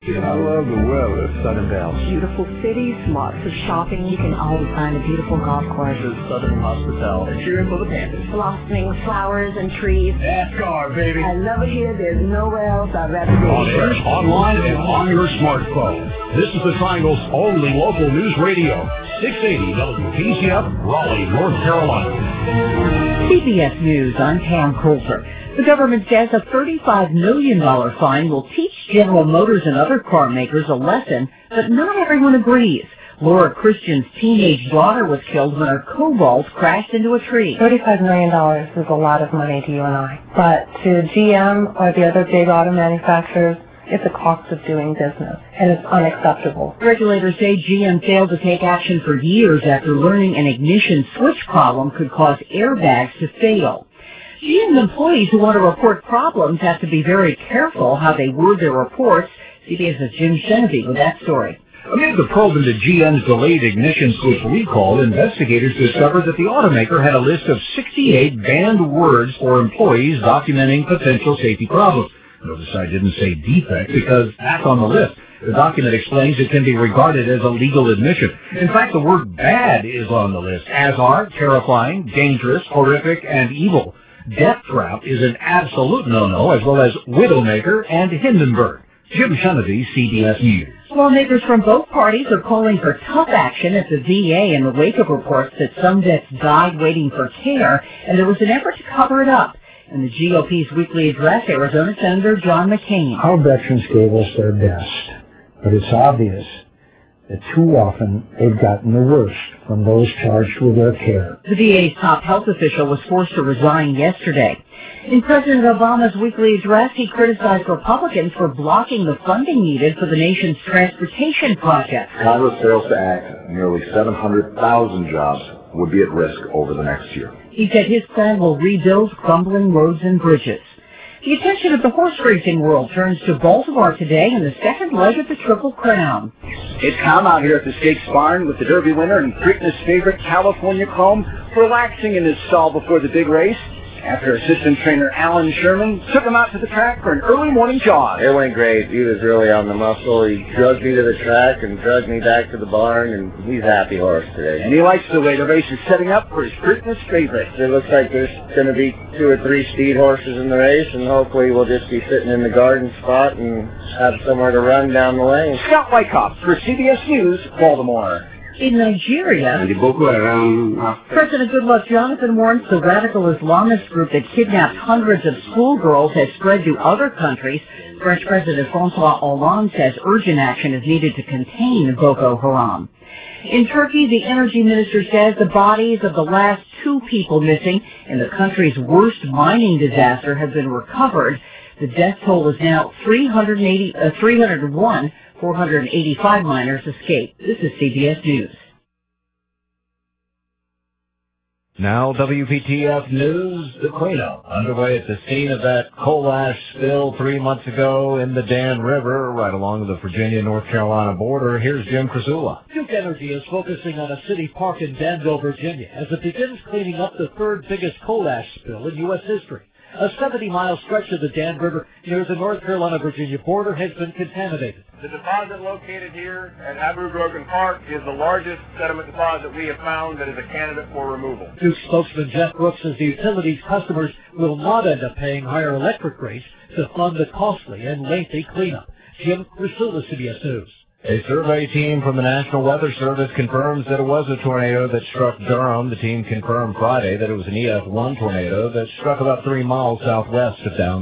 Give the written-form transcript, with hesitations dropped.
I love the weather, Southern Belle. Beautiful cities, lots of shopping. You can always find a beautiful golf course. This is Southern Hospital. And cheering for the Panthers. Blossoming flowers and trees. NASCAR, baby. I love it here. There's nowhere else I'd rather be. On air, online, and on your smartphone. This is the Triangle's only local news radio. 680 WPCF, Raleigh, North Carolina. CBS News, I'm Pam Coulter. The government says a $35 million fine will teach General Motors and other car makers a lesson, but not everyone agrees. Laura Christian's teenage daughter was killed when her Cobalt crashed into a tree. $35 million is a lot of money to you and I. But to GM or the other big auto manufacturers, it's a cost of doing business, and it's unacceptable. Regulators say GM failed to take action for years after learning an ignition switch problem could cause airbags to fail. GM employees who want to report problems have to be very careful how they word their reports. CBS's Jim Shenevy with that story. Amid the probe into GM's delayed ignition switch recall, investigators discovered that the automaker had a list of 68 banned words for employees documenting potential safety problems. Notice I didn't say defect because that's on the list. The document explains it can be regarded as a legal admission. In fact, the word bad is on the list, as are terrifying, dangerous, horrific, and evil. Death trap is an absolute no-no, as well as Widowmaker and Hindenburg. Jim Shenevy, CBS News. Lawmakers from both parties are calling for tough action at the VA in the wake of reports that some vets died waiting for care, and there was an effort to cover it up. In the GOP's weekly address, Arizona Senator John McCain. Our veterans gave us their best, but it's obvious that too often they've gotten the worst from those charged with their care. The VA's top health official was forced to resign yesterday. In President Obama's weekly address, he criticized Republicans for blocking the funding needed for the nation's transportation project. Congress fails to act, nearly 700,000 jobs would be at risk over the next year. He said his plan will rebuild crumbling roads and bridges. The attention of the horse racing world turns to Baltimore today in the second leg of the Triple Crown. It's calm out here at the Stakes Barn with the Derby winner and Preakness favorite California Chrome relaxing in his stall before the big race after assistant trainer Alan Sherman took him out to the track for an early morning jog. It went great. He was really on the muscle. He drugged me to the track and drugged me back to the barn, and he's a happy horse today. And he likes the way the race is setting up for his Preakness favorite. It looks like there's going to be 2 or 3 speed horses in the race, and hopefully we'll just be sitting in the garden spot and have somewhere to run down the lane. Scott Wyckoff for CBS News, Baltimore. In Nigeria, President Goodluck Jonathan warns the radical Islamist group that kidnapped hundreds of schoolgirls has spread to other countries. French President François Hollande says urgent action is needed to contain Boko Haram. In Turkey, the energy minister says the bodies of the last 2 people missing in the country's worst mining disaster have been recovered. The death toll is now 301. 485 miners escaped. This is CBS News. Now WPTF News, the cleanup underway at the scene of that coal ash spill 3 months ago in the Dan River, right along the Virginia-North Carolina border. Here's Jim Krasula. Duke Energy is focusing on a city park in Danville, Virginia, as it begins cleaning up the 3rd biggest coal ash spill in U.S. history. A 70-mile stretch of the Dan River near the North Carolina-Virginia border has been contaminated. The deposit located here at Abu Grogan Park is the largest sediment deposit we have found that is a candidate for removal. Duke spokesman Jeff Brooks says the utility's customers will not end up paying higher electric rates to fund the costly and lengthy cleanup. Jim Krasula, CBS News. A survey team from the National Weather Service confirms that it was a tornado that struck Durham. The team confirmed Friday that it was an EF1 tornado that struck about 3 miles southwest of downtown.